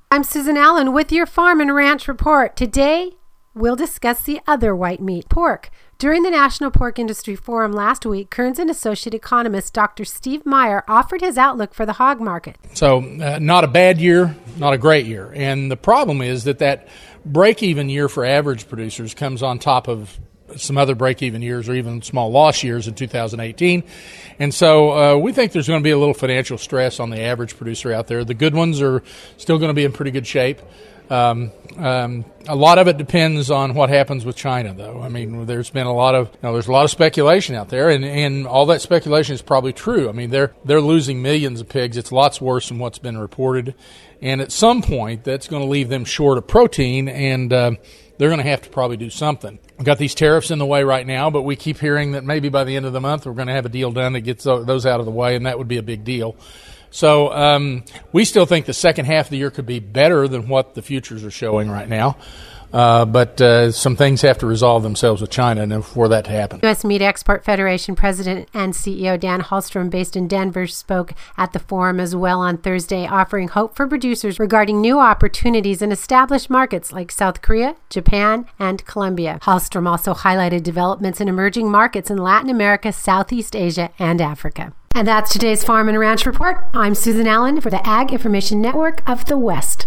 I'm Susan Allen with your Farm and Ranch Report. Today, we'll discuss the other white meat, pork. During the National Pork Industry Forum last week, Kearns and Associate Economist Dr. Steve Meyer offered his outlook for the hog market. So not a bad year, not a great year. And the problem is that break-even year for average producers comes on top of some other break-even years or even small loss years in 2018. And so we think there's going to be a little financial stress on the average producer out there. The good ones are still going to be in pretty good shape. A lot of it depends on what happens with China, though. I mean, there's been there's a lot of speculation out there, and all that speculation is probably true. I mean, they're losing millions of pigs. It's lots worse than what's been reported. And at some point, that's going to leave them short of protein, and they're going to have to probably do something. We've got these tariffs in the way right now, but we keep hearing that maybe by the end of the month we're going to have a deal done that gets those out of the way, and that would be a big deal. So we still think the second half of the year could be better than what the futures are showing right now. But some things have to resolve themselves with China for that to happen. U.S. Meat Export Federation President and CEO Dan Hallstrom, based in Denver, spoke at the forum as well on Thursday, offering hope for producers regarding new opportunities in established markets like South Korea, Japan, and Colombia. Hallstrom also highlighted developments in emerging markets in Latin America, Southeast Asia, and Africa. And that's today's Farm and Ranch Report. I'm Susan Allen for the Ag Information Network of the West.